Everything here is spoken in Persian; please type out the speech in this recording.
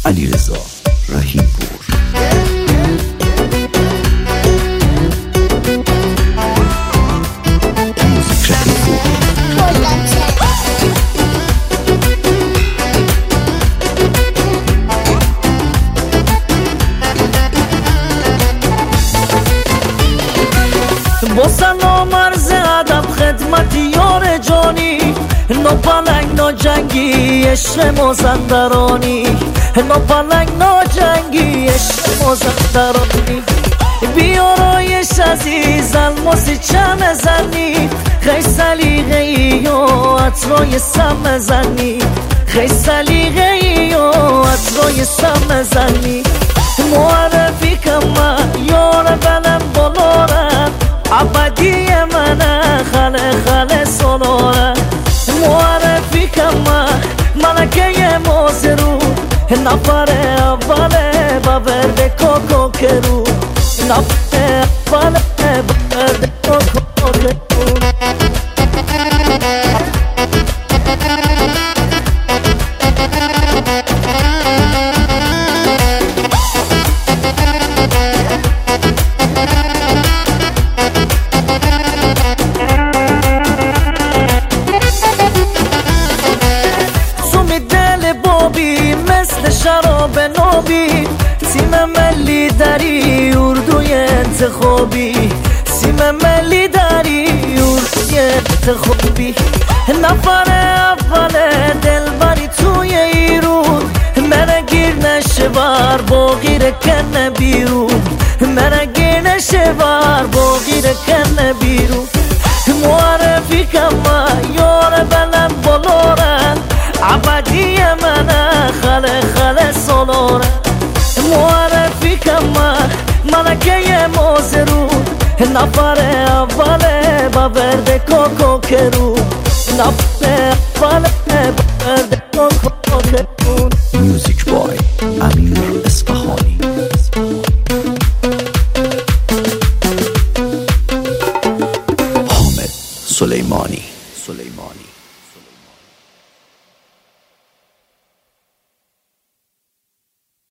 علیرضا رحیم‌پور. موزیک رحیم‌پور. با سلام عرض ادب خدمت یار جانی، نو پلنگ نو جنگی عشق مازندرانی، نو پلنگ نو جنگی عشق مازندرانی. بیارایش عزیز الماسی چم زنی، خیلی سلیقه ای و عطرای سم زنی، خیلی سلیقه ای و عطرای سم زنی. معرفی کم یار بلم بالارم، عبدی منه خله خله سالاره. معرفی کم ملکه مازرو، نفر اوله بورد کوکو کرو، نفر اوله بورد کوکو کرو. مثل شراب نوبی، تیم ملی داری اردوی انتخابی، تیم ملی داری اردوی انتخابی. نفر اول دلبری توی ایرون، منه گیر نشه بر باقیر کنه بیرون، منه گیر نشه بر باقیر کنه بیرون. معرفی کم یار بلن بالارن، عبدی منه خله خله سالاره. معرفی کم ملکه مازرو، نفر اوله بورد کوکو کرو، نفر اوله بورد کوکو کرو. موزیک بای امیر اصفهانی. حامد سلیمانی.